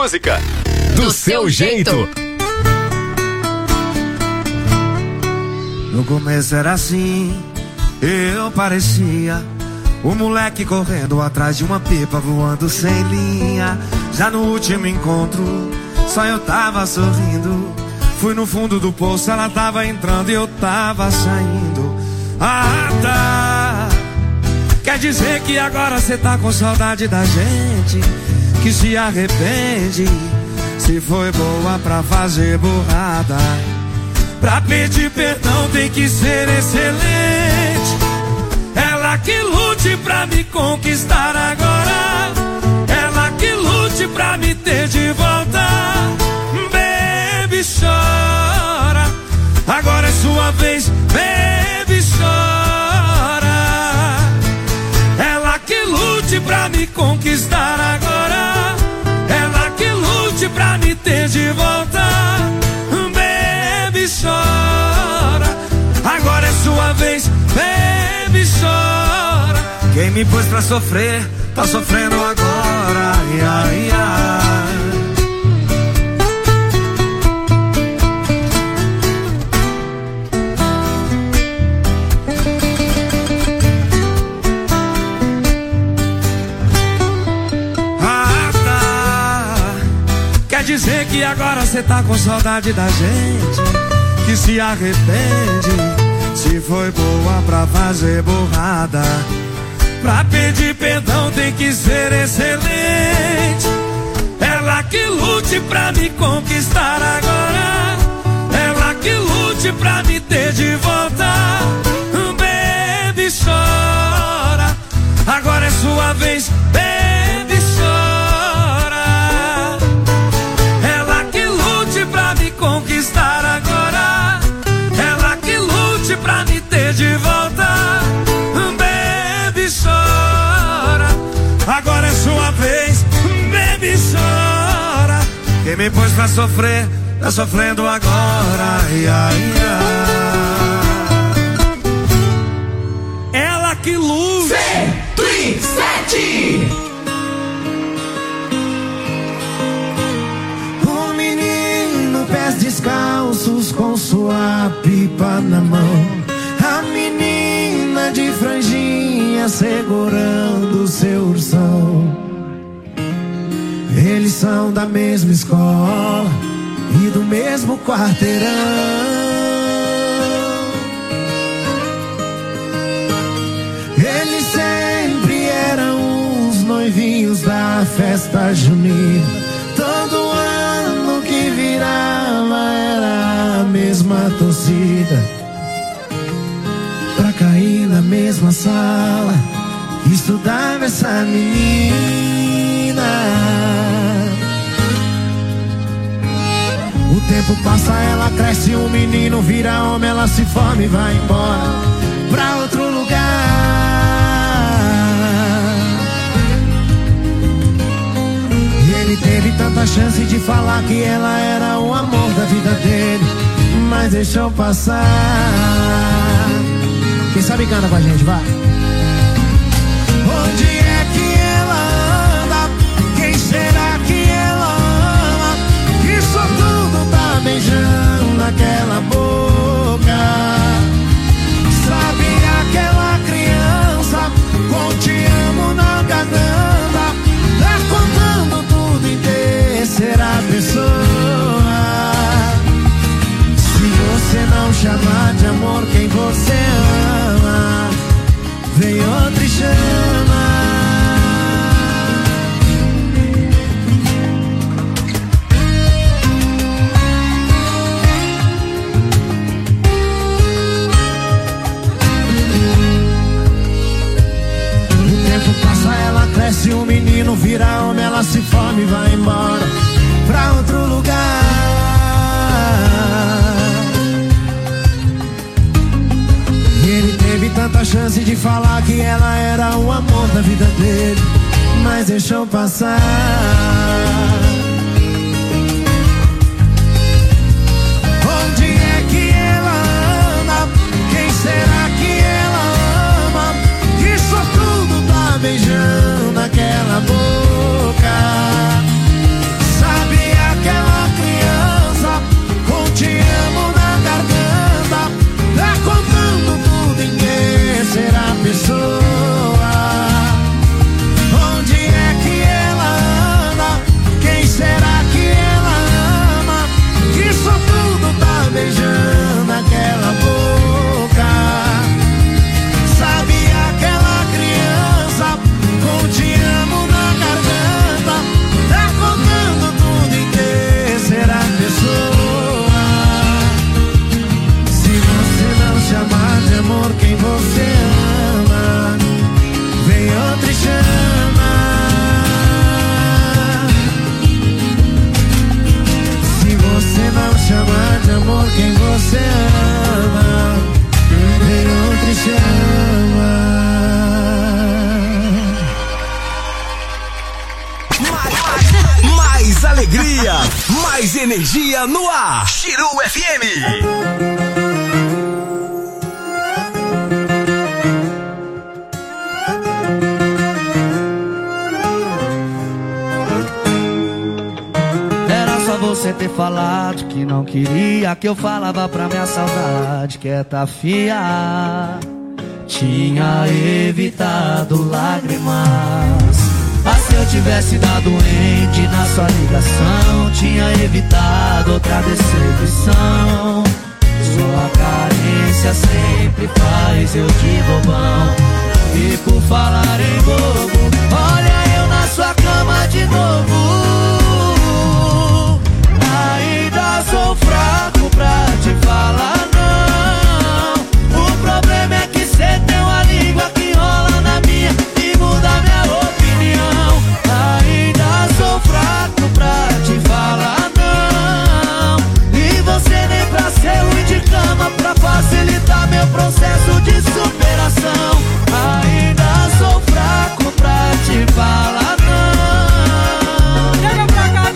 música do seu jeito. No começo era assim, eu parecia o moleque correndo atrás de uma pipa, voando sem linha. Já no último encontro, só eu tava sorrindo. Fui no fundo do poço, ela tava entrando e eu tava saindo. Ah, tá. Quer dizer que agora cê tá com saudade da gente, que se arrepende. Se foi boa pra fazer burrada, pra pedir perdão tem que ser excelente. Ela que lute pra me conquistar agora, ela que lute pra me ter de volta. Baby, chora, agora é sua vez. Baby, chora. Ela que lute pra me conquistar agora, ela que lute pra me ter de volta. Baby, chora, agora é sua vez. Baby, chora. Quem me pôs pra sofrer, tá sofrendo agora. Ai, ai, ai. Ah, tá. Quer dizer que agora cê tá com saudade da gente, que se arrepende. Se foi boa pra fazer burrada, pra pedir perdão tem que ser excelente. Ela que lute pra me conquistar agora, ela que lute pra me ter de volta. Baby, chora, agora é sua vez. Baby, chora. Ela que lute pra me conquistar agora, ela que lute pra me ter de volta. Baby, chora, agora é sua vez. Baby, chora. Quem me pôs pra sofrer, tá sofrendo agora. Ai, ai, ai. Ela que lute. 107. Um menino, pés descalços, com sua pipa na mão. A menina de franjinha segurando seu ursão. Eles são da mesma escola e do mesmo quarteirão. Eles sempre eram os noivinhos da festa junina. Todo ano que virava era a mesma torcida, pra cair na mesma sala estudava essa menina. O tempo passa, ela cresce, um menino vira homem, ela se forma e vai embora pra outro lugar. E ele teve tanta chance de falar que ela era o amor da vida dele, mas deixou passar. Quem sabe canta com a gente, vai. Onde é que ela anda? Quem será que ela ama? Isso tudo tá beijando aquela boca. Sabe aquela criança com te amo na garganta, tá contando tudo em terceira pessoa. Se você não chamar de amor quem você ama, vem outra e chama. O tempo passa, ela cresce, um menino vira homem, ela se forma e vai embora pra outro lugar. E ele teve tanta chance de falar que ela era o amor da vida dele, mas deixou passar. Onde é que ela anda? Quem será que ela ama? Isso tudo tá beijando aquela boca. Sabe Energia no ar. Chiru FM. Você ter falado que não queria, que eu falava pra minha saudade que é tafiar. Tinha evitado lágrimas. Mas se eu tivesse dado ente na sua ligação, tinha evitado outra decepção. Sua carência sempre faz eu de bobão. E por falar em bobo, olha eu na sua cama de novo. Ainda sou fraco pra te falar não. O problema é que cê tem uma língua que rola na minha e muda minha opinião. Ainda sou fraco pra te falar não. E você nem pra ser ruim de cama pra facilitar meu processo de superação. Ainda sou fraco pra te falar não. Chega pra cá,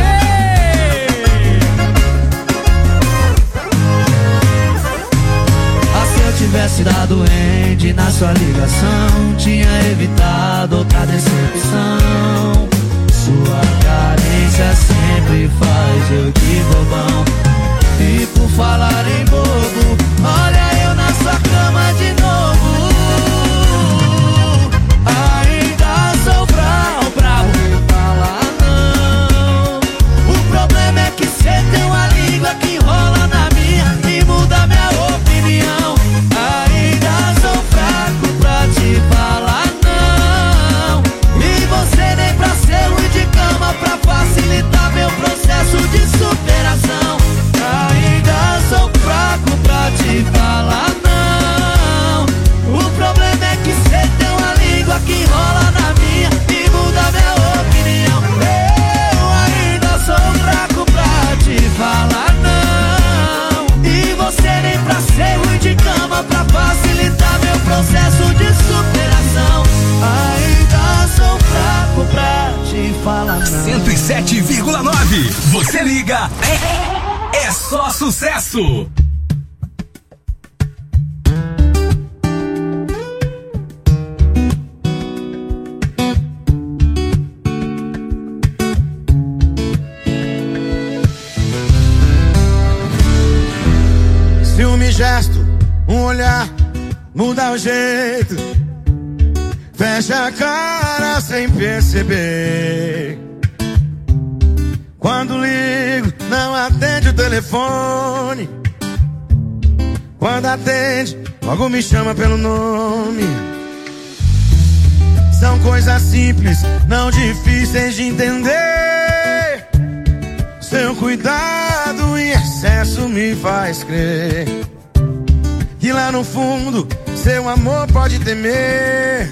tivesse dado end na sua ligação, tinha evitado outra decepção. Sua carência sempre faz eu de bobão. E por falar em bobo, olha eu na sua cama de novo. Ainda sou bravo de falar não. O problema é que cê tem uma língua que rola na minha e muda minha opinião. Ainda sou fraco pra te falar não. E você nem pra ser ruim de cama pra facilitar meu processo de superação. Ainda sou fraco pra te falar não. O problema é que cê tem uma língua que rola na minha e muda minha opinião. Eu ainda sou fraco pra te falar não. E você nem pra ser ruim de cama pra facilitar meu processo de superação. Ainda sou fraco pra te falar não. 107,9. Você liga, é só sucesso. Ciúme, gesto, um olhar, muda o jeito. Fecha a cara sem perceber. Quando ligo, não atende o telefone. Quando atende, logo me chama pelo nome. São coisas simples, não difíceis de entender. Seu cuidado em excesso me faz crer que lá no fundo seu amor pode temer.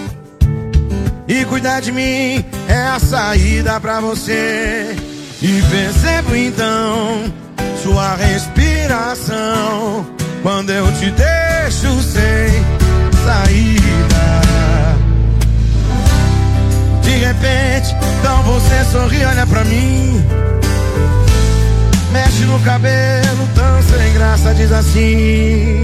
E cuidar de mim é a saída pra você. E percebo então sua respiração quando eu te deixo sem saída. De repente, então você sorri, olha pra mim, mexe no cabelo, tão sem graça, diz assim: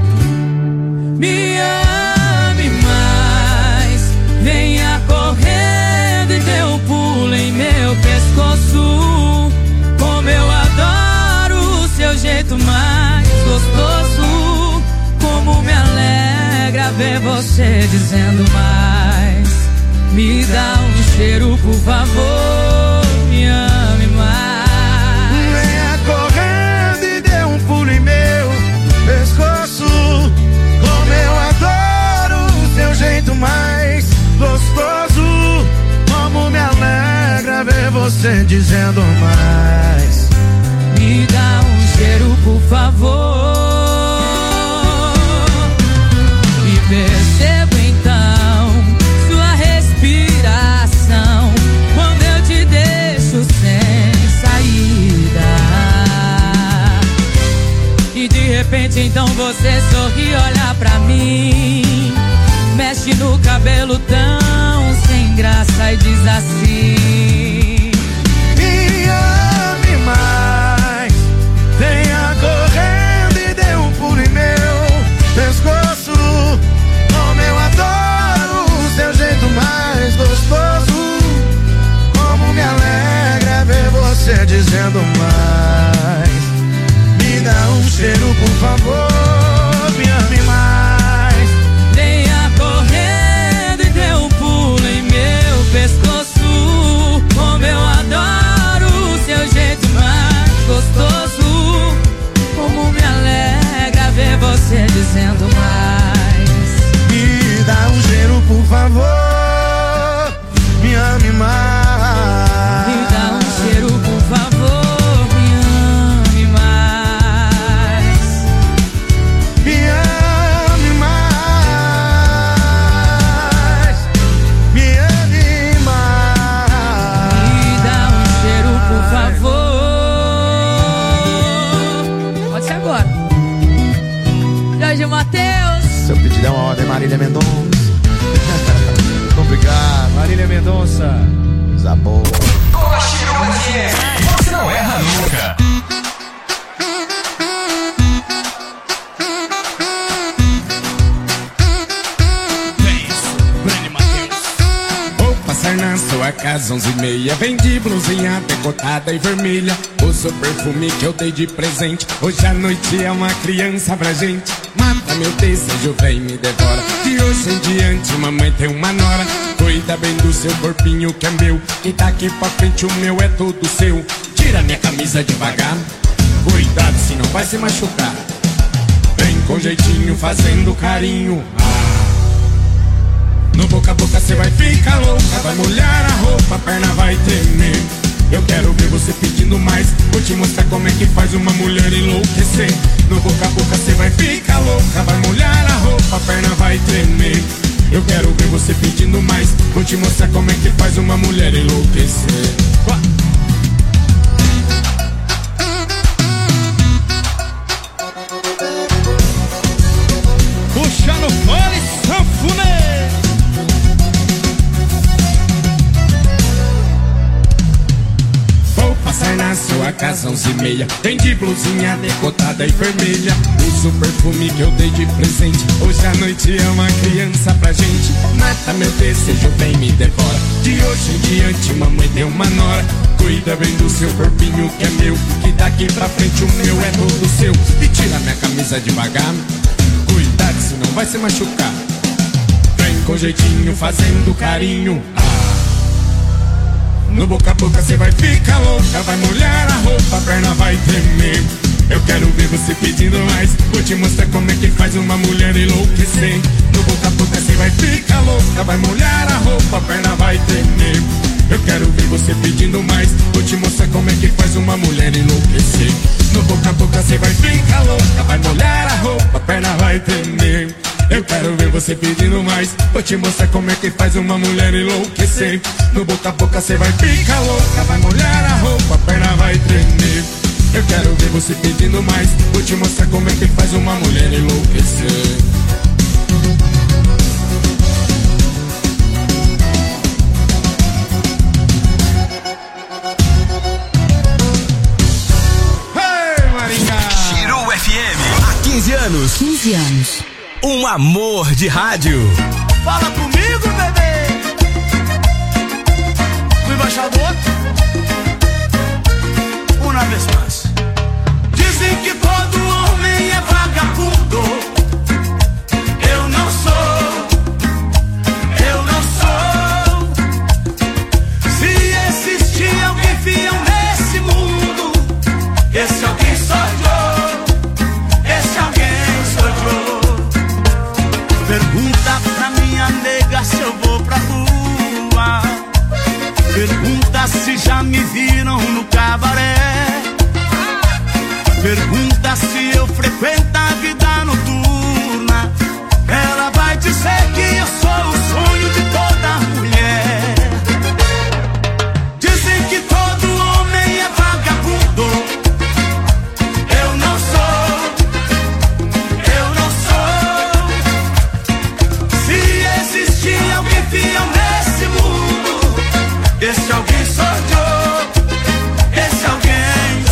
me ame mais, venha correndo e dê um pulo em meu pescoço. Como eu adoro o seu jeito mais gostoso. Como me alegra ver você dizendo mais. Me dá um cheiro, por favor, me ame mais. Venha correndo e dê um pulo em meu pescoço. Como eu adoro o seu jeito mais gostoso. Como me alegra ver você dizendo mais. Me dá um cheiro, por favor. E percebo então sua respiração quando eu te deixo sem saída. E de repente então você sorri, olha pra mim, mexe no cabelo tão sem graça e diz assim: me ame mais. Venha correndo e dê um pulo em meu pescoço. Como eu adoro o seu jeito mais gostoso. Como me alegra ver você dizendo mais. Me dá um cheiro, por favor, me ame mais. Venha correndo e dê um pulo em meu pescoço. Como eu adoro o seu jeito mais gostoso. Como me alegra ver você dizendo mais. Me dá um cheiro, por favor, me ame mais. Me dá um cheiro, por favor, me ame mais. Me ame mais. Me ame mais. Me dá um cheiro, por favor. Pode ser agora. Jorge Mateus. Seu pedido é uma ordem, Marília Mendonça. Obrigado, Marília Mendonça. coisa boa. Com a Chiru FM, você não erra nunca. Vou passar na sua casa 11h30. Vendi blusinha decotada e vermelha. O seu perfume que eu dei de presente. Hoje à noite é uma criança pra gente. Mata meu desejo, vem me devora. De hoje em diante mamãe tem uma nora. Cuida bem do seu corpinho que é meu. E daqui pra frente o meu é todo seu. Tira minha camisa devagar. Cuidado senão vai se machucar. Vem com jeitinho fazendo carinho. No boca a boca cê vai ficar louca. Vai molhar a roupa, a perna vai tremer. Eu quero ver você pedindo mais. Vou te mostrar como é que faz uma mulher enlouquecer. No boca a boca cê vai ficar louca. Vai molhar a roupa, a perna vai tremer. Eu quero ver você pedindo mais. Vou te mostrar como é que faz uma mulher enlouquecer. Puxa no fole, sanfoneiro. Vou passar na sua casa 11h30. Vendi blusinha decotada e vermelha. Uso o perfume que eu dei de presente. Hoje à noite é uma criança pra gente. Mata meu desejo, vem me devora. De hoje em diante mamãe tem uma nora. Cuida bem do seu corpinho que é meu. Que daqui pra frente o meu é todo seu. E tira minha camisa devagar. Cuidado senão vai se machucar. Vem com jeitinho fazendo carinho. No boca a boca cê vai ficar louca. Vai molhar a roupa, a perna vai tremer. Eu quero ver você pedindo mais. Vou te mostrar como é que faz uma mulher enlouquecer. No boca a boca cê vai ficar louca. Vai molhar a roupa, a perna vai tremer. Eu quero ver você pedindo mais. Vou te mostrar como é que faz uma mulher enlouquecer. No boca a boca cê vai ficar louca. Vai molhar a roupa, a perna vai tremer. Eu quero ver você pedindo mais. Vou te mostrar como é que faz uma mulher enlouquecer. No boca a boca cê vai ficar louca. Vai molhar a roupa, a perna vai tremer. Eu quero ver você pedindo mais. Vou te mostrar como é que faz uma mulher enlouquecer. Hey, Maringá. Chiru FM, há 15 anos. 15 anos. Um amor de rádio. Fala comigo, bebê. O embaixador. Uma vez mais. Dizem que todo homem é vagabundo. Eu não sou. Eu não sou. Se existir alguém fiel nesse mundo, esse alguém sou eu. Esse alguém sou eu. Pergunta pra minha nega se eu vou pra rua. Pergunta se já me viram no cabaré. Pergunta se eu frequento a vida noturna. Ela vai dizer que eu sou o sonho de toda mulher. Dizem que todo homem é vagabundo. Eu não sou. Eu não sou. Se existir alguém fiel nesse mundo, esse alguém sou eu. Esse alguém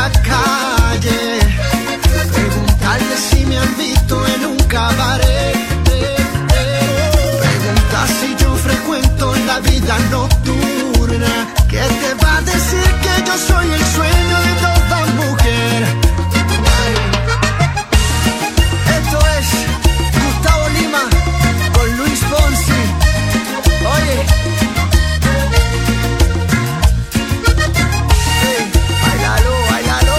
la calle, preguntarle si me han visto en un cabaret, preguntar si yo frecuento la vida nocturna, que te va a decir que yo soy el sueño de toda mujer. Esto es Gustavo Lima con Luis Fonsi. Oye, hey, bailalo, bailalo.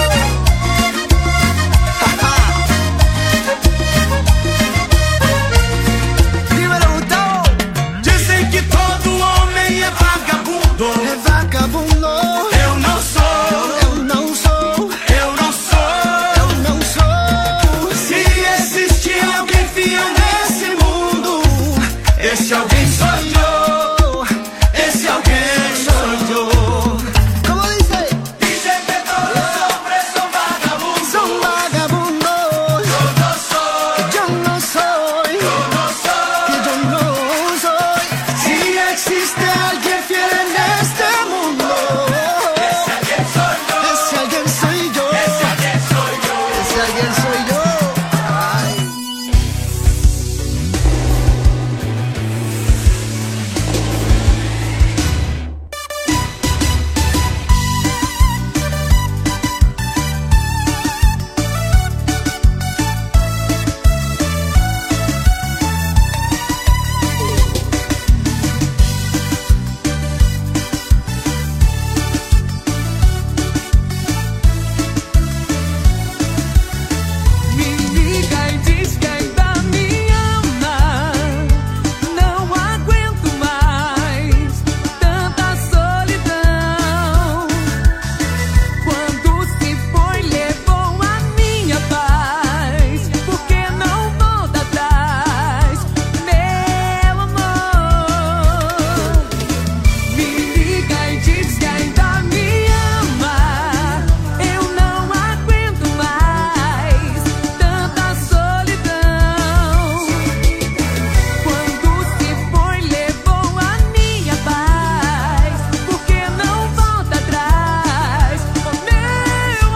Dímelo, Gustavo. Dizem que todo homem é vagabundo. É vagabundo. Eu não sou. Eu não sou. Eu não sou. Eu não sou. Se existe alguém fiel nesse mundo, esse alguém sou eu. Esse alguém sou eu. ¿Cómo dice? Dizem que todos os hombres são vagabundos. Son vagabundos. Eu não sou. Que yo no soy. Eu não sou. Que yo no soy. Se existe alguém fiel neste mundo, esse alguém sou eu. Ese alguien soy yo. Esse alguém sou eu. Ese alguien soy yo. Ay. Me liga e diz que ainda me ama. Não aguento mais tanta solidão. Quando se foi, levou a minha paz. Por que não volta atrás, meu amor? Me liga e diz que ainda me ama. Eu não aguento mais tanta solidão. Quando se foi, levou a minha paz. Por que não volta atrás, meu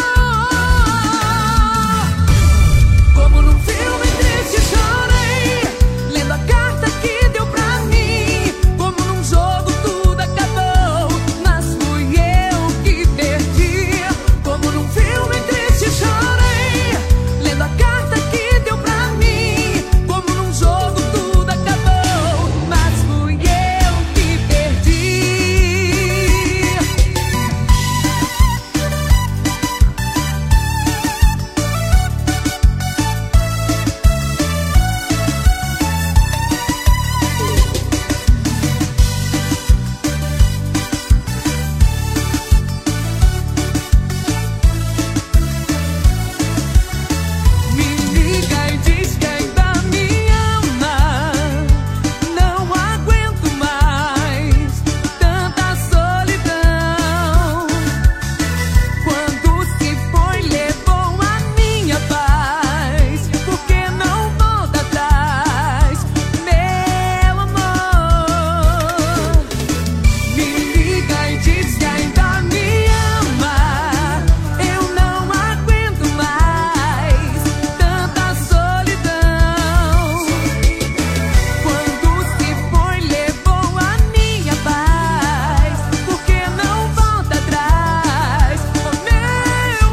amor? Como num filme triste chorei, lendo a carta que deu pra mim. Como num jogo tudo acabou, mas fui eu que perdi. Como num filme triste chorei, lendo a carta que deu pra mim. Como num jogo tudo acabou, mas fui eu que perdi. Me liga e diz que ainda me ama. Não aguento mais tanta solidão. Quando se foi, levou a minha paz. Por que não volta atrás, meu amor? Me liga e diz que ainda me ama. Eu não aguento mais tanta solidão. Quando se foi, levou a minha paz. Por que não volta atrás, meu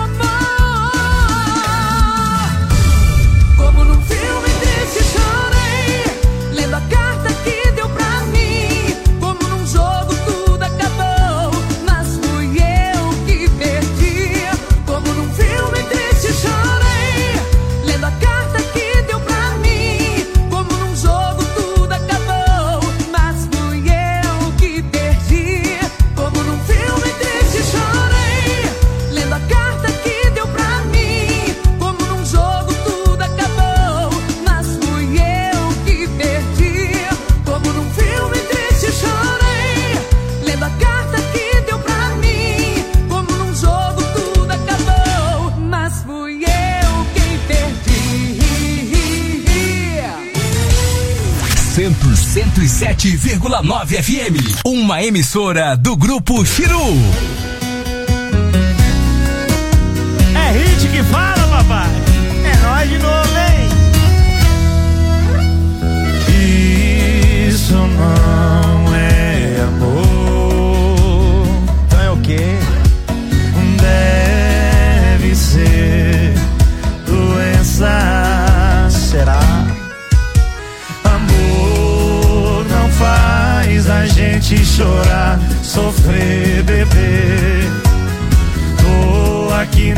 amor? Como num filme triste chorei, lendo a carta que deu pra mim. Como num jogo tudo acabou, mas fui eu que perdi. Como num filme triste chorei, lendo a carta que deu pra mim. Como num jogo tudo acabou, mas fui eu que perdi. Como num filme triste chorei, lendo a carta que deu pra mim. Como num jogo tudo acabou, mas fui eu que perdi. Como num filme triste chorei, lendo a carta que deu pra mim. Como num jogo tudo acabou, mas fui eu quem perdi. 107,9 FM, uma emissora do Grupo Chiru.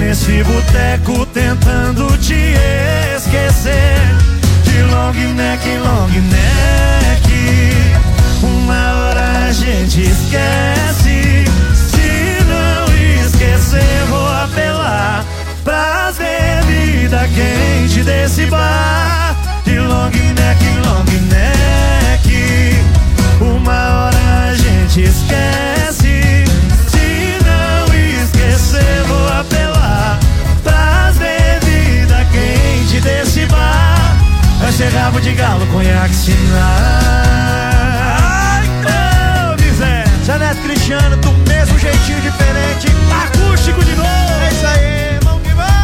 nesse boteco tentando te esquecer. De long neck em long neck, uma hora a gente esquece. Se não esquecer, vou apelar pras bebidas quentes desse bar. De long neck em long neck, uma hora a gente esquece. Se não esquecer, vou apelar pras bebidas quentes desse bar. Vai ser rabo de galo, conhaque, sinal. Ai, miséria. Janete Cristiano, do mesmo jeitinho diferente, acústico de novo. É isso aí, vamos que vamos.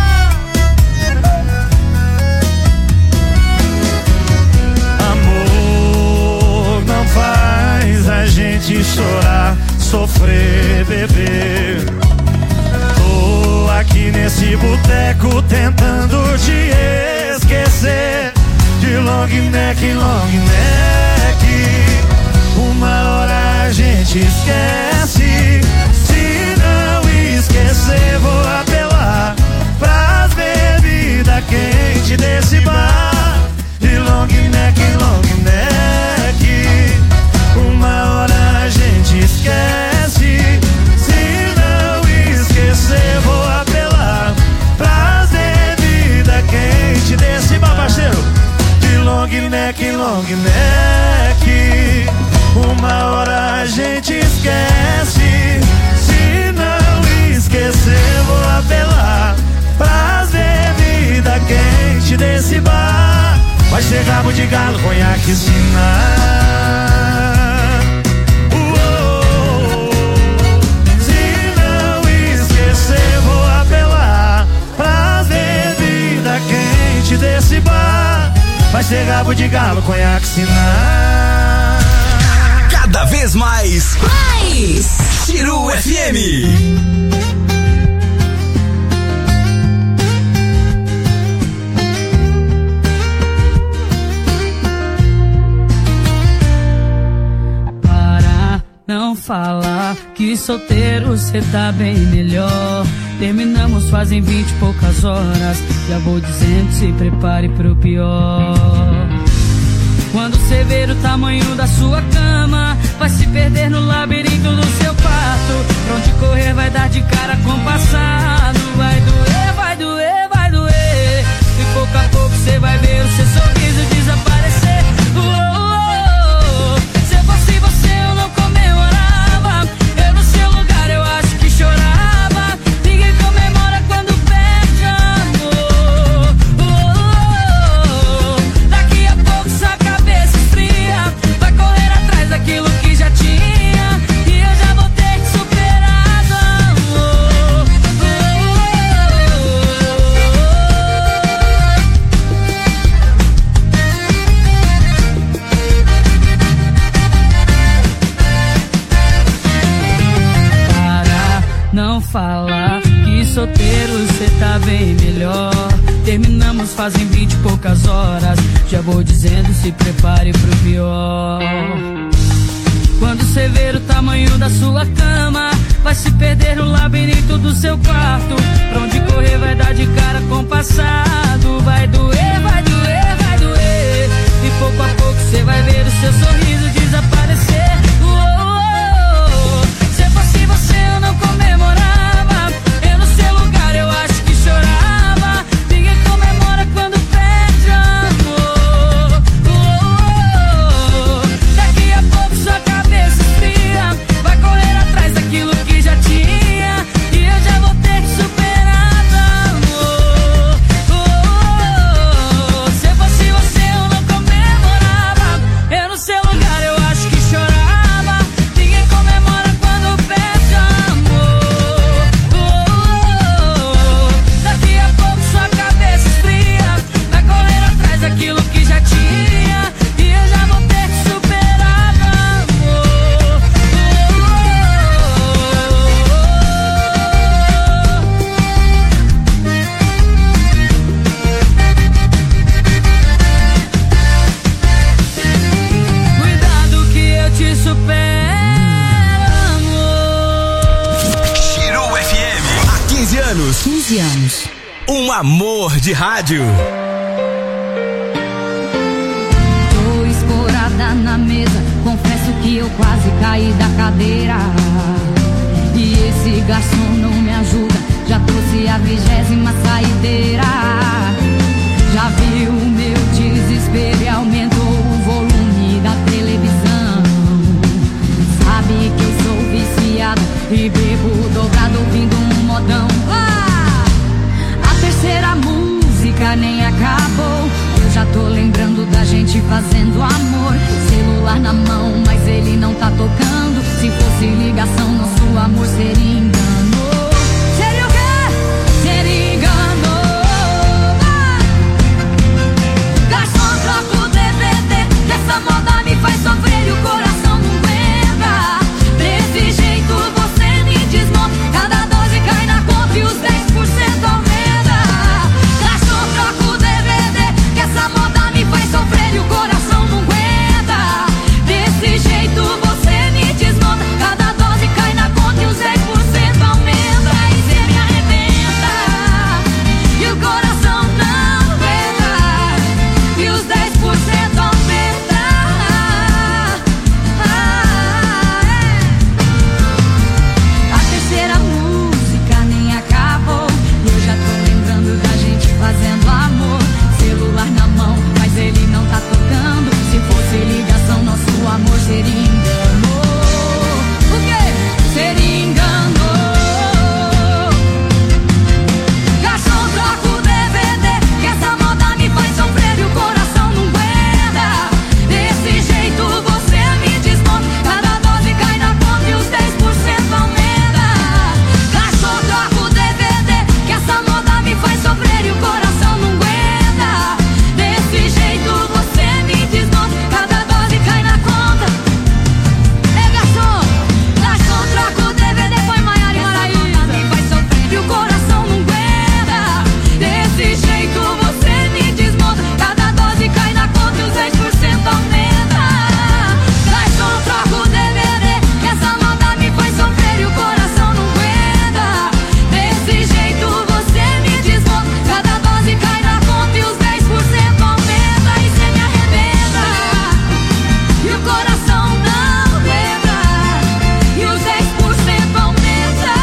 Amor não faz a gente chorar, sofrer, beber. Tô aqui nesse boteco tentando te esquecer. De long neck em long neck, uma hora a gente esquece. Se não esquecer, vou apelar pras bebidas quentes desse bar. De long neck em long neck, uma hora a gente esquece. Se não esquecer, vou apelar pras bebidas quentes desse bar, parceiro. De long neck em long neck, uma hora a gente esquece. Se não esquecer, vou apelar pras bebidas quentes desse bar. Vai ser rabo de galo, conhaque, sinal. Se não esquecer, vou apelar pras bebidas quentes desse bar. Vai ser rabo de galo, conhaque, sinal. Cada vez mais Chiru FM. Não falar que solteiro cê tá bem melhor. Terminamos fazem 20 e poucas horas. Já vou dizendo, se prepare pro pior. Quando cê ver o tamanho da sua cama, vai se perder no labirinto do seu quarto. Pra onde correr vai dar de cara com o passado. Vai doer, vai doer, vai doer. E pouco a pouco cê vai ver o seu sorriso desaparecer. Se fosse você eu não comemorava. Eu no seu lugar eu acho que chorava. Ninguém comemora quando perde amor. Daqui a pouco sua cabeça esfria. Vai correr atrás daquilo que já tinha. E eu já vou ter que superar amor. Para não falar que solteiro cê tá bem melhor. Terminamos fazem 20 e poucas horas. Já vou dizendo, se prepare pro pior. Quando cê ver o tamanho da sua cama, vai se perder no labirinto do seu quarto. Pra onde correr vai dar de cara com o passado. Vai doer, vai doer, vai doer. E pouco a pouco cê vai ver o seu sorriso desaparecer. Se fosse você eu não comemorava. Eu no seu lugar eu acho que chorava. Ninguém comemora quando perde amor. Daqui a pouco sua cabeça esfria. Vai correr atrás daquilo que já tinha. E eu já vou ter que superar Iniciamos. Um amor de rádio. Tô escorada na mesa, confesso que eu quase caí da cadeira. E esse garçom não me ajuda, já trouxe a 20ª saideira. Já viu o meu desespero e aumentou o volume da televisão. Sabe que eu sou viciada e bebo dobrado ouvindo um modão. A terceira música nem acabou, eu já tô lembrando da gente fazendo amor. Celular na mão, mas ele não tá tocando. Se fosse ligação, nosso amor seria engano. Seria o quê? Seria engano. Garçom, troca o DVD, que essa moda me faz sofrer e o coração não aguenta. Desse jeito você me desmonta, cada 12 cai na conta e os 10% aumenta. Garçom, troca o DVD, que essa moda me faz sofrer e o coração não aguenta. Desse jeito você me desmonta, cada 12 cai na conta e os 10% aumenta. E cê me arrebenta e o coração não aguenta, e os 10% aumenta. A terceira música nem acabou, eu já tô lembrando da gente fazendo amor. Celular na mão, mas ele não tá tocando. Se fosse ligação, nosso amor seria engano. O quê? Seria engano. Garçom, troca o DVD, que essa moda me faz sofrer e o coração não aguenta. Desse jeito você me desmonta, cada 12 cai na conta e os 10% aumenta. Garçom, troca o DVD, que essa moda me faz sofrer e o coração não aguenta. Desse jeito você me desmonta, cada 12 cai na conta. Ei, garçom, garçom, troca o DVD, foi Maiara e Maraísa. Me faz sofrer e o coração não aguenta. Desse jeito você me desmonta, cada 12 cai na conta e os 10% aumenta. Garçom, troca o DVD, que essa moda me faz sofrer e o coração não aguenta. Desse jeito você me desmonta, cada 12 cai na conta e os 10% aumenta. E cê me arrebenta e o coração não aguenta, e os 10% aumenta.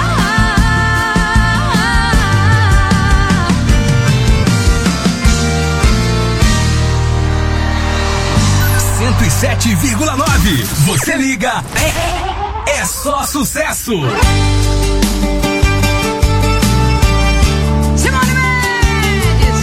107,9. Você liga, é só sucesso. Simone Mendes.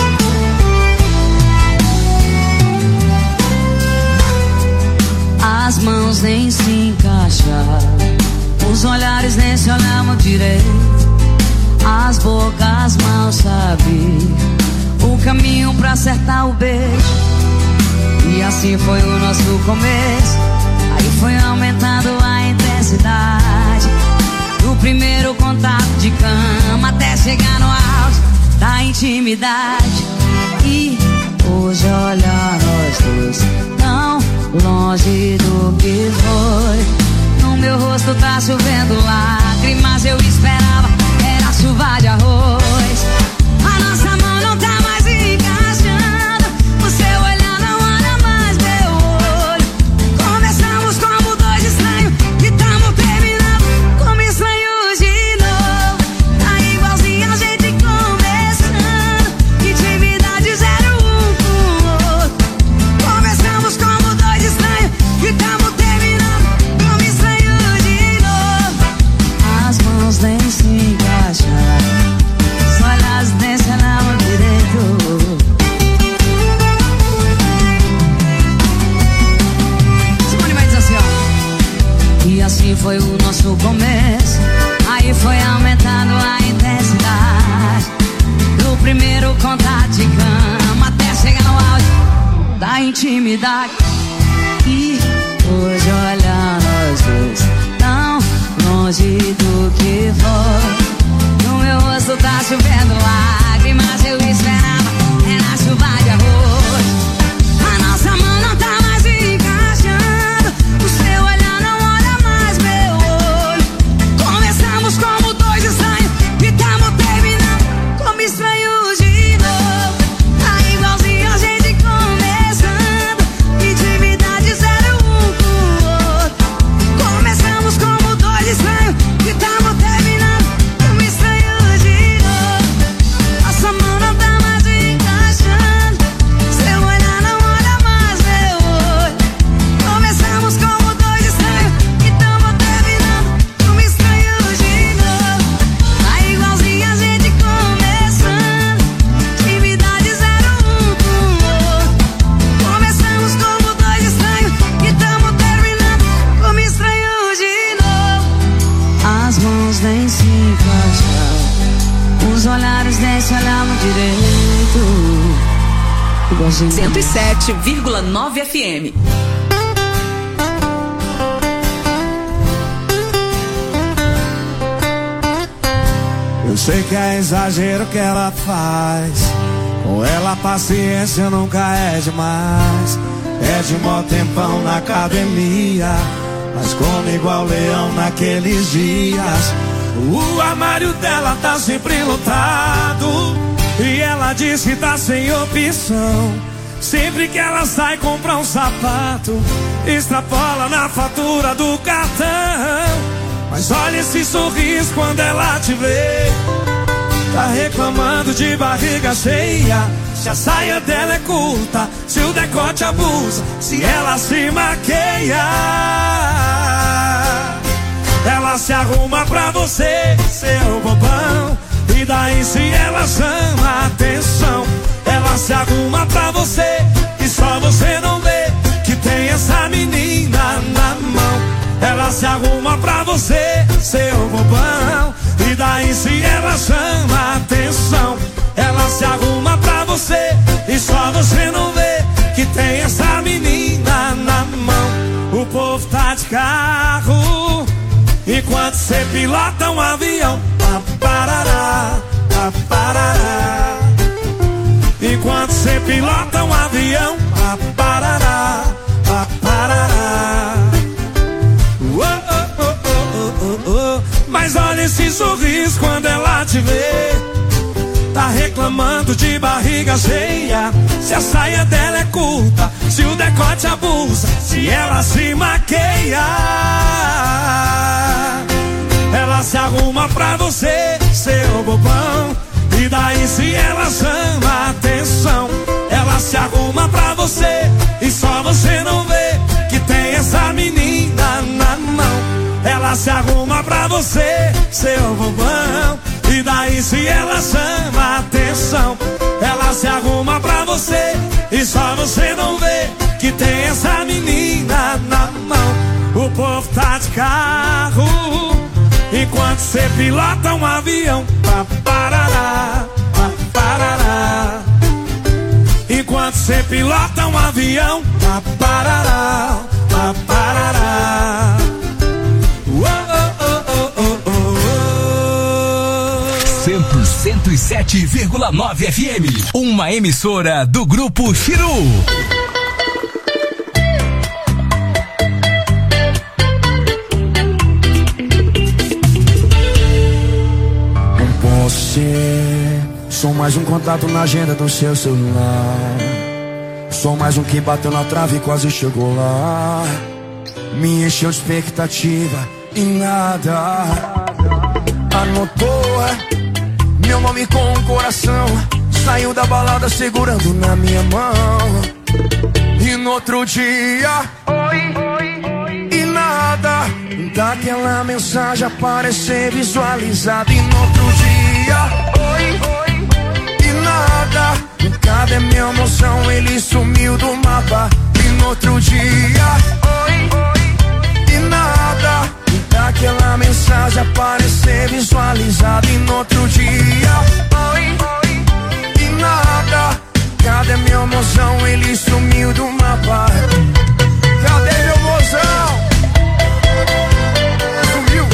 As mãos nem se encaixaram, os olhares nem se olhavam direito, as bocas mal sabiam o caminho pra acertar o beijo. E assim foi o nosso começo, aí foi aumentando a intensidade do primeiro contato de cama até chegar no auge da intimidade. E hoje olha nós dois tão longe do que foi. No meu rosto tá chovendo lágrimas, eu esperava era chuva de arroz. A nossa mão não tá mais encaixando, o seu olhar não olha mais meu olho. Começamos como dois estranhos e tamo terminando como estranhos de novo. Tá igualzinho a gente começando, intimidade 01 com o outro. Começamos como dois estranhos e tamo terminando como estranhos de novo. As mãos nem se encaixaram, os olhos nem se olhavam direito. Simone vai dizer assim, ó. E assim foi o nosso começo, aí foi aumentando a intensidade do primeiro contato de cama até chegar no auge da intimidade. E hoje olha nós dois tão longe do que foi. No meu rosto tá chovendo lágrimas, eu esperava era chuva de arroz. A nossa mão não tá mais encaixando, o seu olhar não olha mais meu olho. Começamos como dois estranhos e tamo terminando olhares desse olhar no direito. 107,9 FM. Eu sei que é exagero que ela faz. Com ela a paciência nunca é demais. É de mó tempão na academia, mas come igual leão naqueles dias. O armário dela tá sempre lotado e ela diz que tá sem opção. Sempre que ela sai comprar um sapato, extrapola na fatura do cartão. Mas olha esse sorriso quando ela te vê. Tá reclamando de barriga cheia, se a saia dela é curta, se o decote abusa, se ela se maqueia. Ela se arruma pra você, seu bobão, e daí se ela chama atenção. Ela se arruma pra você e só você não vê que tem essa menina na mão. Ela se arruma pra você, seu bobão, e daí se ela chama atenção. Ela se arruma pra você e só você não vê que tem essa menina na mão. O povo tá de carro enquanto cê pilota um avião. Parará, parará. Enquanto cê pilota um avião. Parará, parará. Mas olha esse sorriso quando ela te vê. Tá reclamando de barriga cheia, se a saia dela é curta, se o decote abusa, se ela se maqueia. Ela se arruma pra você, seu bobão, e daí se ela chama atenção. Ela se arruma pra você e só você não vê que tem essa menina na mão. Ela se arruma pra você, seu bobão, e daí se ela chama atenção. Ela se arruma pra você e só você não vê que tem essa menina na mão. O povo tá de carro enquanto cê pilota um avião. Parará, parará. Enquanto cê pilota um avião. Parará, parará. 107,9 FM, uma emissora do Grupo Chiru. Não posso ser, sou mais um contato na agenda do seu celular. Sou mais um que bateu na trave e quase chegou lá. Me encheu de expectativa e nada. Anotou meu nome com o coração, saiu da balada segurando na minha mão. E no outro dia, e nada daquela mensagem aparecer visualizada. E no outro dia, e nada, cadê minha emoção? Ele sumiu do mapa. E no outro dia, e nada daquela mensagem aparecer visualizada. E no outro dia, e nada, cadê minha emoção? Ele sumiu do mapa. Cadê meu mozão? Sumiu.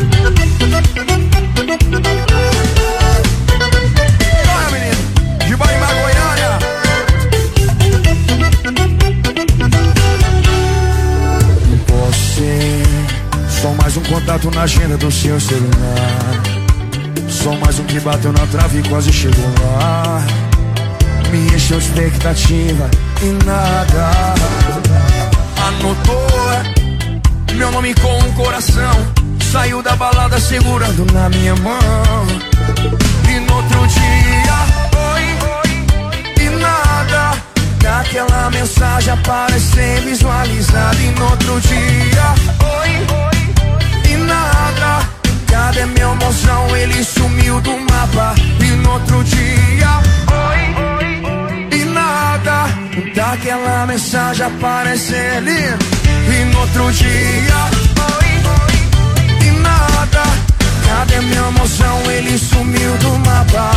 Olha, menino, de Barimá, Goiânia. Não posso ser, sou mais um contato na agenda do seu celular. Sou mais um que bateu na trave e quase chegou lá. Me encheu de expectativa e nada. Anotou meu nome com o coração, saiu da balada segurando na minha mão. E no outro dia, e nada daquela mensagem aparecer visualizada. E no outro dia, e nada, cadê meu mozão? Ele sumiu do mapa. E no outro dia, e nada daquela mensagem aparecer ali. E no outro dia, e nada, cadê Cadê minha emoção? Ele sumiu do mapa.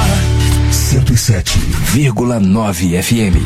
107,9 FM.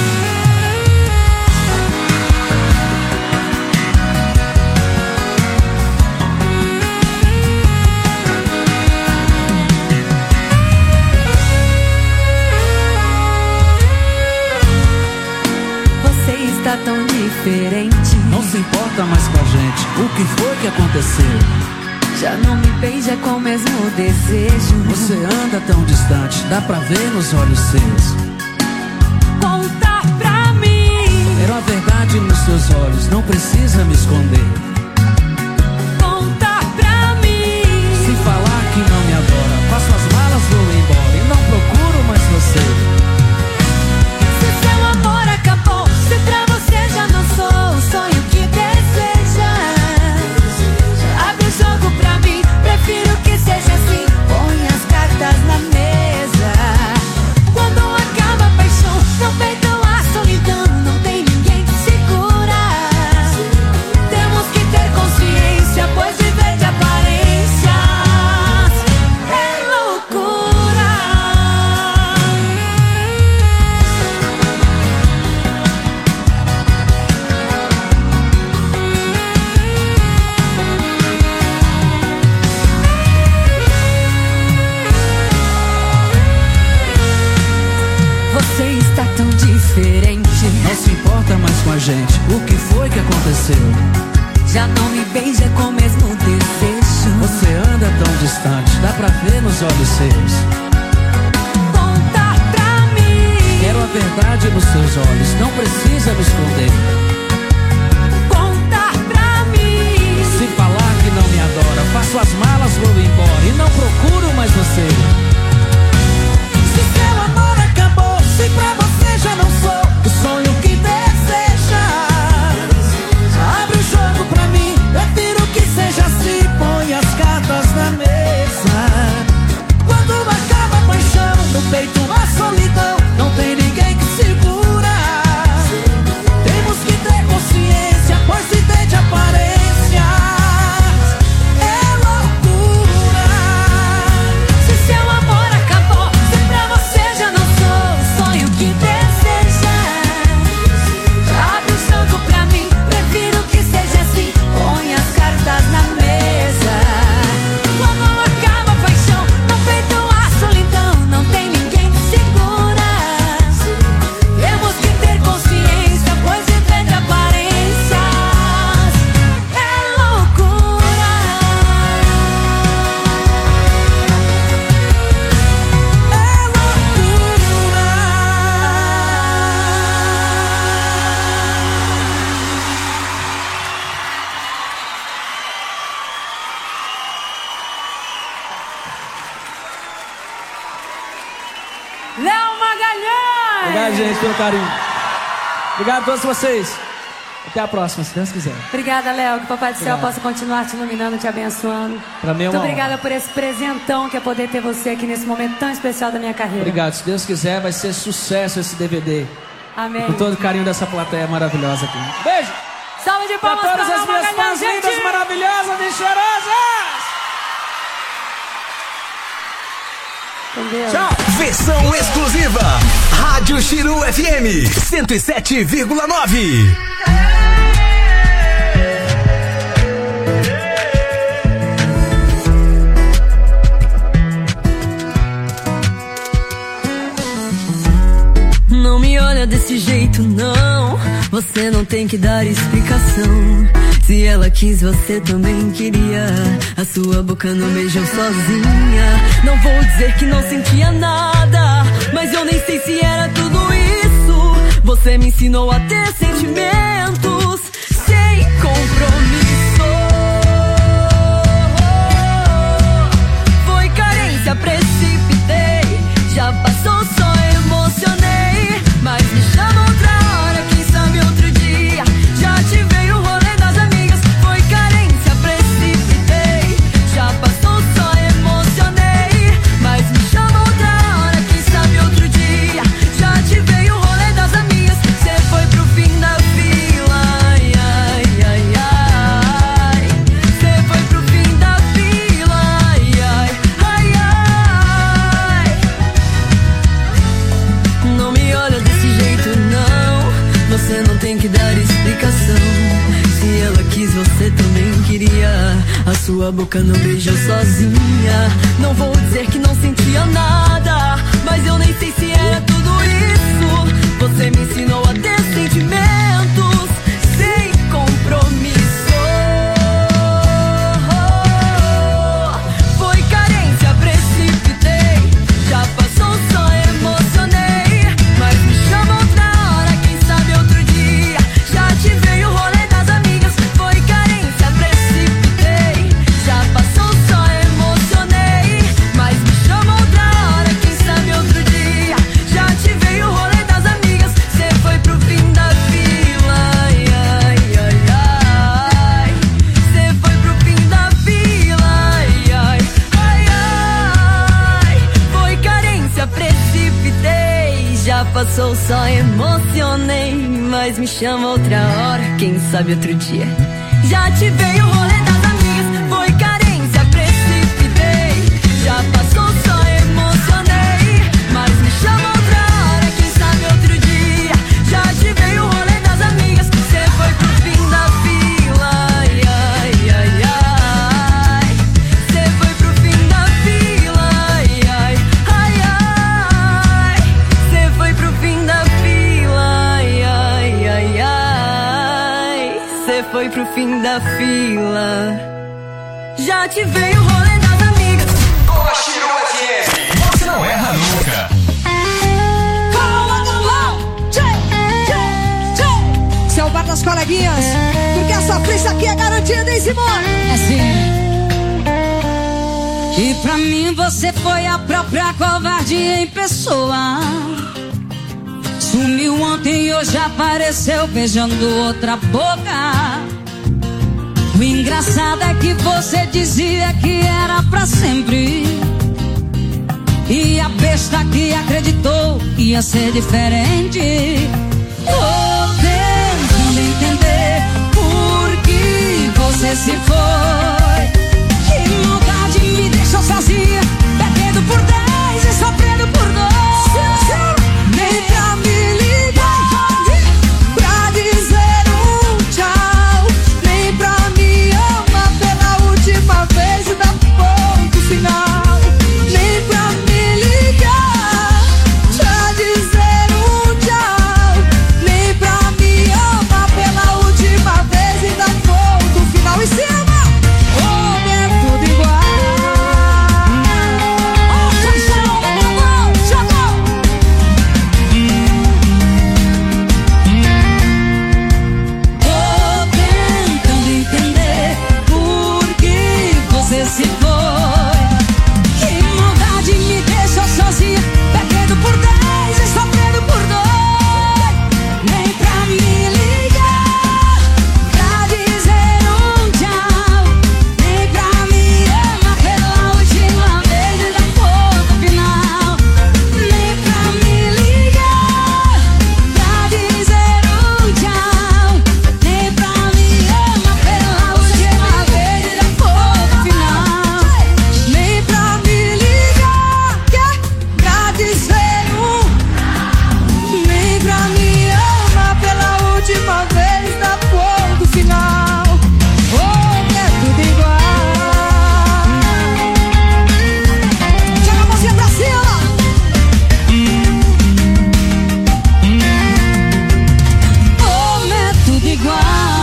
Tá tão diferente. Não se importa mais com a gente. O que foi que aconteceu? Já não me beija com o mesmo desejo. Você anda tão distante, dá pra ver nos olhos seus. Conta pra mim. Era a verdade nos seus olhos, não precisa me esconder. Conta pra mim. Se falar que não me adora, faço as malas, vou embora e não procuro mais você. Se seu amor acabou, se pra você já não sou o sonho que deseja, abre o jogo pra mim, prefiro que seja assim. Põe as cartas na mesa. Quando acaba a paixão, não peito a solidão, não tem ninguém que segura. Temos que ter consciência, pois viver de aparências é loucura. Você está tão diferente. Não se importa mais com a gente. O que foi que aconteceu? Já não me beija com o mesmo desejo. Você anda tão distante, dá pra ver nos olhos seus. Conta pra mim. Quero a verdade nos seus olhos, não precisa me esconder. Conta pra mim. Se falar que não me adora, faço as malas, vou embora e não procuro mais você. Se seu amor acabou, se pra você já não sou o sonho que deseja, abre o jogo pra mim, prefiro que seja assim. Põe as cartas na mesa. Quando acaba a paixão, no peito a solidão, não tem ninguém que segura. Temos que ter consciência, pois viver de aparência é loucura. Se seu amor acabou, se pra você já não sou o sonho que deseja, abre o jogo pra mim, prefiro que seja assim. Põe as cartas na mesa. Quando acaba a paixão, no peito a solidão, não tem ninguém que segura. Temos que ter consciência, pois viver de aparências é loucura. Léo Magalhães! Obrigado, gente, pelo carinho. Obrigado a todos vocês. Até a próxima, se Deus quiser. Obrigada, Léo. Que o Papai do Céu Obrigado. possa continuar te iluminando, te abençoando. Pra mim é Muito uma obrigada honra. por esse presentão que é poder ter você aqui nesse momento tão especial da minha carreira. Obrigado, se Deus quiser, vai ser sucesso esse DVD. Amém. Com todo o carinho dessa plateia maravilhosa aqui. Beijo! Salve de Pra palmas todas pra as Léo minhas Magalhães, fãs lindas, gente! maravilhosas e cheirosas! Entendeu? Tchau! Versão exclusiva. Rádio Chiru FM 107,9. Não me olha desse jeito, não. Você não tem que dar explicação. Se ela quis, você também queria. A sua boca não beijou sozinha. Não vou dizer que não sentia nada, mas eu nem sei se era tudo isso. Você me ensinou a ter sentimentos sem compromisso. Foi carência, precipitei. Já passou, só emocionei. Mas me chama outra hora, quem sabe outro dia. Já tive o rolê das amigas. Foi carência, precipitei. Já passou, só emocionei. Mas me chama outra hora, quem sabe outro dia. Já tive o rolê das amigas. Cê foi pro fim da sua boca não beijou sozinha. Não vou dizer que não sentia nada, mas eu nem sei se era tudo isso. Você me ensinou a ter sentimentos sem compromisso. Foi carência, precipitei. Já passou, só emocionei. Mas me chama outra hora, quem sabe outro dia. Já te veio o rolê das amigas. Foi carência, precipitei. Já passou, só emocionei. Mas me chama outra hora, quem sabe outro dia. Já te veio o rolê das amigas. Cê foi pro fim da fila, ai, ai, ai, ai. Cê foi pro fim da fila, ai, ai, ai, ai. Foi carência, precipitei. Já passou, só emocionei. Mas me chama outra hora, quem sabe outro dia. Já te veio o rolê das amigas. Foi carência, precipitei. Já passou, só emocionei. Mas me chama outra hora, quem sabe outro dia. Já te veio o rolê das amigas. Cê foi pro fim da fila, ai, ai, ai, ai. Cê foi pro fim da fila, ai, ai, ai, ai. Cê foi pro fim da fila, ai, ai, ai, ai. Cê foi pro fim da fila. Já te veio o rolê das amigas. Com a Chiru FM, você não erra nunca. Esse é o bar das coleguinhas, porque a sofrência aqui é garantida, hein, Simone? É sim. E pra mim você foi a própria covardia em pessoa. Sumiu ontem e hoje apareceu beijando outra boca. O engraçado é que você dizia que era pra sempre. E a besta que acreditou que ia ser diferente. Tô tentando entender por que você se foi. Que maldade me deixou sozinha, perdendo por 10 e sofrendo por 2. Nem pra me ligar, pra dizer tchau. Nem pra me amar pela última vez e dar ponto final. Nem pra me ligar, pra dizer tchau. Nem pra me amar pela última vez e dar ponto final. Em cima, homem é tudo igual. Tô tentando entender por que você se foi. Que maldade me deixou sozinha, perdendo por 10 e sofrendo por 2. Nem pra me ligar, pra dizer tchau. Nem pra me amar pela última vez e dar ponto final. Nem pra me ligar, pra dizer tchau. Nem pra me amar pela última vez e dar ponto final. Nem pra me ligar, pra dizer nem pra me amar pela última vez, dá ponto final. Oh, é tudo igual. Joga a mãozinha pra cima. Oh, é tudo igual.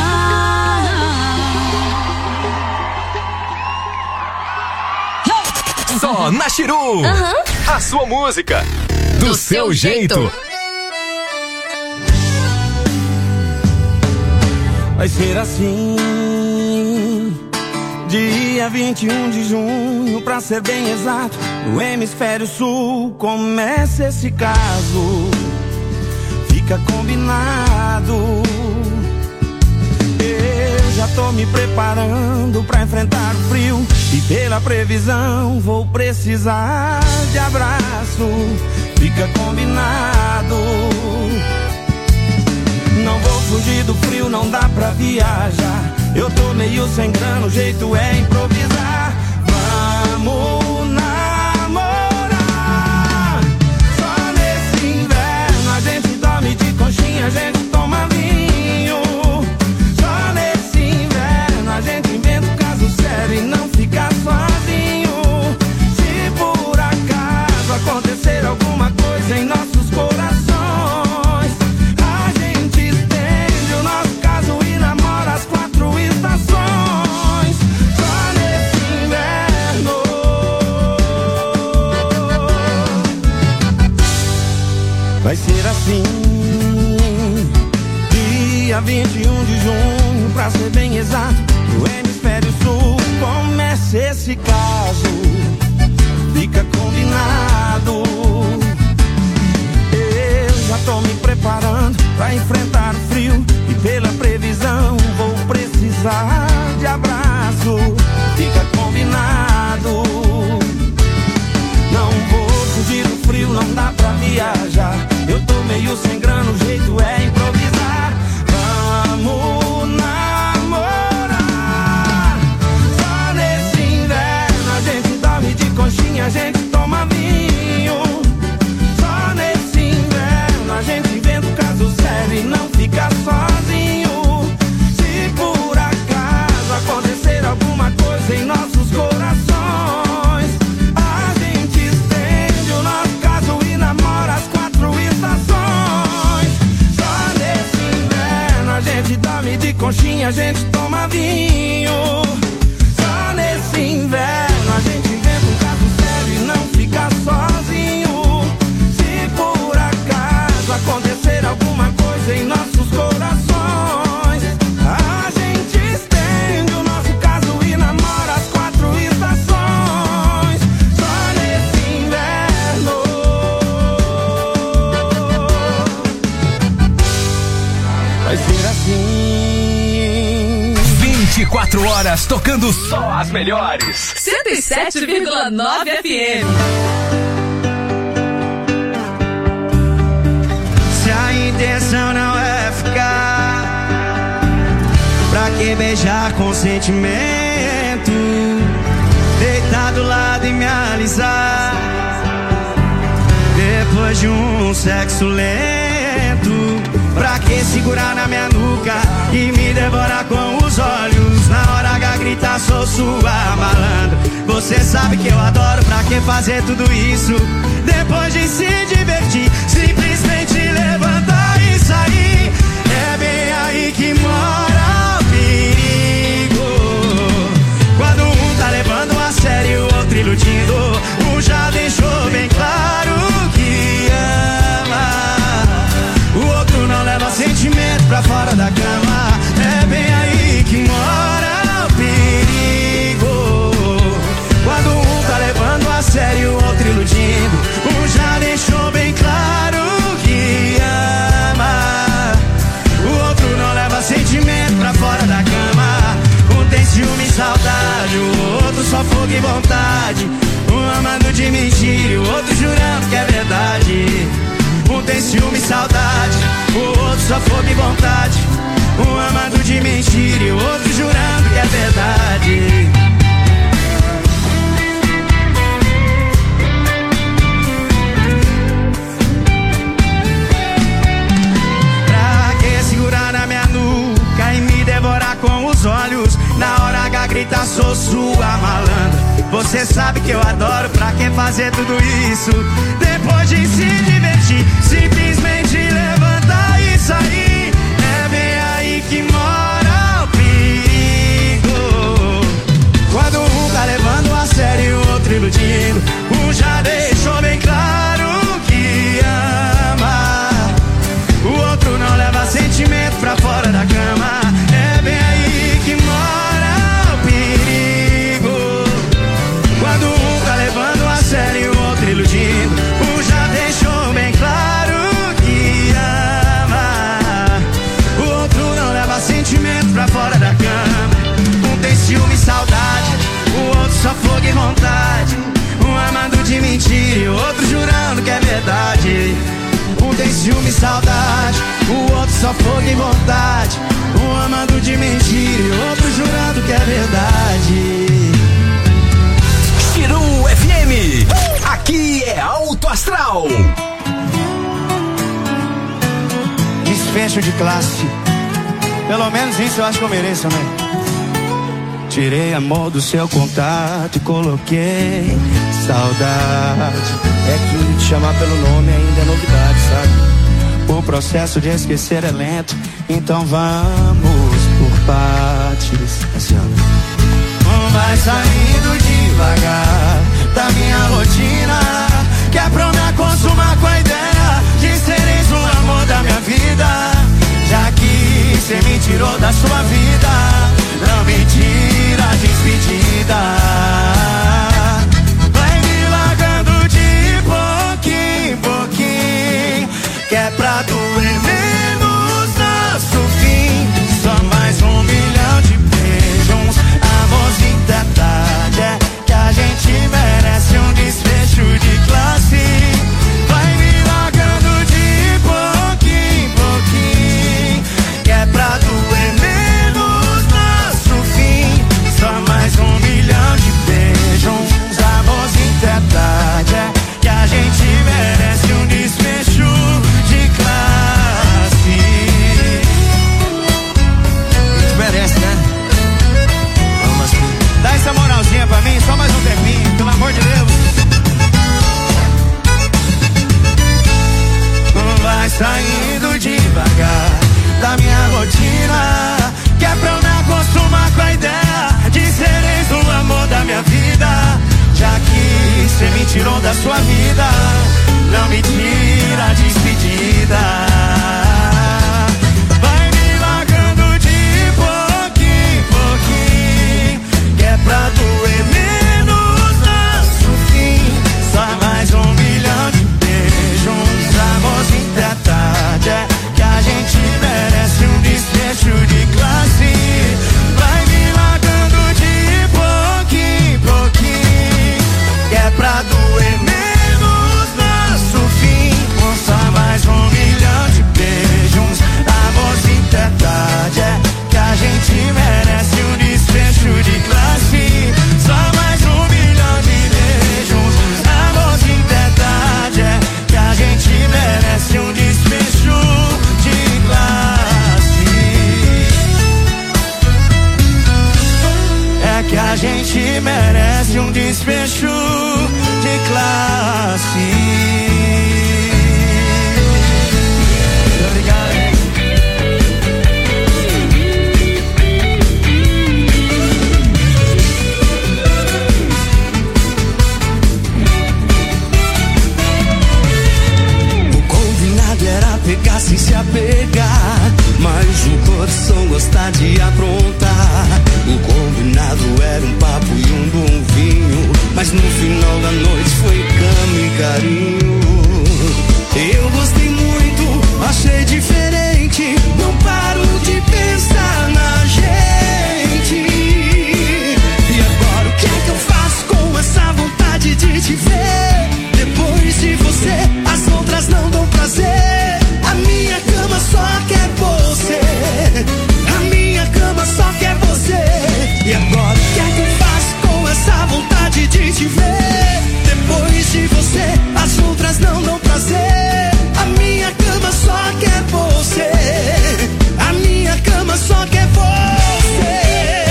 Só na Chiru. A sua música. Do seu jeito. Vai ser assim. Dia 21 de junho, pra ser bem exato, no hemisfério sul começa esse caso. Fica combinado. Eu já tô me preparando pra enfrentar o frio e pela previsão vou precisar de abraço. Fica combinado. Não vou fugir do frio, não dá pra viajar. Eu tô meio sem grana, o jeito é improvisar. Vamos namorar. Só nesse inverno a gente dorme de conchinha, a gente toma vinho. Só nesse inverno a gente inventa um caso sério e não Vai ser assim. Dia 21 de junho, pra ser bem exato, no hemisfério sul. Começa esse caso, fica combinado. Eu já tô me preparando pra enfrentar o frio, e pela previsão vou precisar de abraço. Fica combinado. Não vou fugir do frio, não dá pra viajar. Eu tô meio sem grana, o jeito é improvisar. Vamos namorar. Só nesse inverno a gente dorme de conchinha, a gente toma vinho. Só nesse inverno a gente inventa um caso sério e não fica sozinho. Se por acaso acontecer alguma coisa em nossos corações, a gente estende o nosso caso e namora as 4 estações. Só nesse inverno a gente dorme de conchinha, a gente toma vinho. Só nesse inverno a gente inventa um caso sério e não fica sozinho. Se por acaso acontecer alguma coisa em nossos corações, a gente estende o nosso caso e namora as 4 estações. Só nesse inverno. Vai ser assim. 24 horas tocando só as melhores. 107,9 FM. Se a intenção não é ficar, pra que beijar com sentimento? Deitar do lado e me alisar, depois de um sexo lento. Pra que segurar na minha nuca e me devorar com os olhos? Na hora H gritar sou sua malandra. Você sabe que eu adoro, pra que fazer tudo isso? Depois de se divertir, simplesmente levantar e sair. É bem aí que mora o perigo. Quando um tá levando a sério e o outro iludindo, um já deixou bem claro que ama, o outro não leva sentimento pra fora da cama. É bem aí que mora o perigo. Quando um tá levando a sério e o outro iludindo, um já deixou bem claro que ama, o outro não leva sentimento pra fora da cama. Um tem ciúme e saudade, o outro só fogo e vontade. Um amando de mentira e o outro jurando que é verdade. Um tem ciúme e saudade, o outro só fogo e vontade. Um amando de mentira e o outro jurando que é verdade. Pra que segurar na minha nuca e me devorar com os olhos? Na hora H gritar sou sua malandra. Você sabe que eu adoro, pra que fazer tudo isso? Depois de se divertir, simplesmente levantar e sair. É bem aí que mora o perigo. Quando um tá levando a sério e o outro iludindo, um já deixou bem claro que ama, o outro não leva sentimento pra fora da cama. É bem aí que mora o perigo. Quando um tá levando a sério e o outro iludindo, um já deixou bem claro que ama, o outro não leva sentimento pra fora da cama. Um tem ciúme e saudade, o outro só fogo e vontade. Um amando de mentira e o outro jurando que é verdade. Um tem ciúme e saudade, o outro só fogo e vontade. Um amando de mentira e o outro jurando que é verdade. Chiru FM, aqui é Alto Astral. Desfecho de classe, pelo menos isso eu acho que eu mereço, né? Tirei amor do seu contato e coloquei saudade. É que te chamar pelo nome ainda é novidade, sabe? O processo de esquecer é lento, então vamos por partes. Assim, ó. Vai saindo devagar da minha rotina, que é pra me acostumar com a ideia de ser saindo devagar da minha rotina, que é pra eu me acostumar com a ideia de sereis o amor da minha vida. Já que cê me tirou da sua vida, não me tira a despedida. Vai me largando de pouquinho em pouquinho, que é pra doer menos nosso fim. Só mais 1 milhão de beijos, amorzinho da tarde, é que a gente merece um desfecho de classe. Vai me largando de pouquinho em pouquinho, que é pra doer menos nosso fim. Só mais 1 milhão de beijos, amorzinho da tarde, é que a gente merece um desfecho de classe. Só mais 1 milhão de beijos, amorzinho da tarde, é que a gente merece um desfecho de classe. É que a gente merece um desfecho de classe. Pegar sem se apegar, mas o coração gosta de aprontar. O combinado era um papo e um bom vinho, mas no final da noite foi cama e carinho. Eu gostei muito, achei diferente, não paro de pensar na gente. E agora o que é que eu faço com essa vontade de te ver? Depois de você, as outras não dão prazer. A minha cama só quer você, a minha cama só quer você. E agora o que é que eu faço com essa vontade de te ver? Depois de você, as outras não dão prazer. A minha cama só quer você, a minha cama só quer você.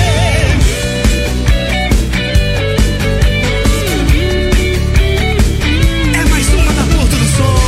É mais uma da Porto do Sol.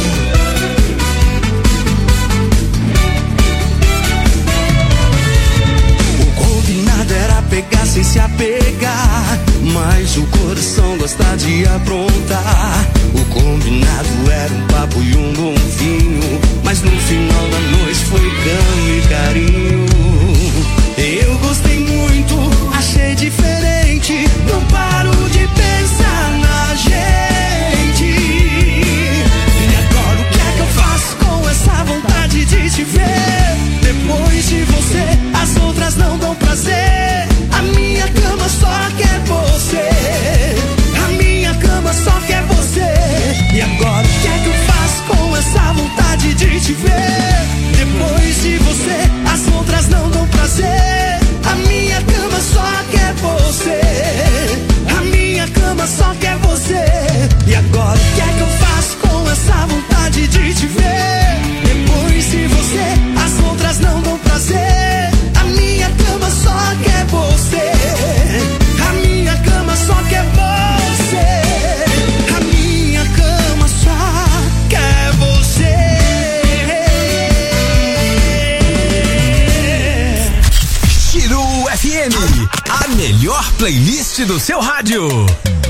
Era pegar sem se apegar, mas o coração gosta de aprontar. O combinado era um papo e um bom vinho, mas no final da noite foi cama e carinho. Eu gostei muito, achei diferente, não paro de pensar na gente. E agora o que é que eu faço com essa vontade de te ver? Depois de você, as outras não dão prazer. A minha cama só quer você, a minha cama só quer você. E agora o que é que eu faço com essa vontade de te ver? Depois de você, as outras não dão prazer. A minha cama só quer você, a minha cama só quer você. E agora o que é que eu faço com essa vontade de te ver? Depois de você, as outras não dão prazer. A minha cama só quer você, a minha cama só quer você. A minha cama só quer você. Chiru FM, a melhor playlist do seu rádio.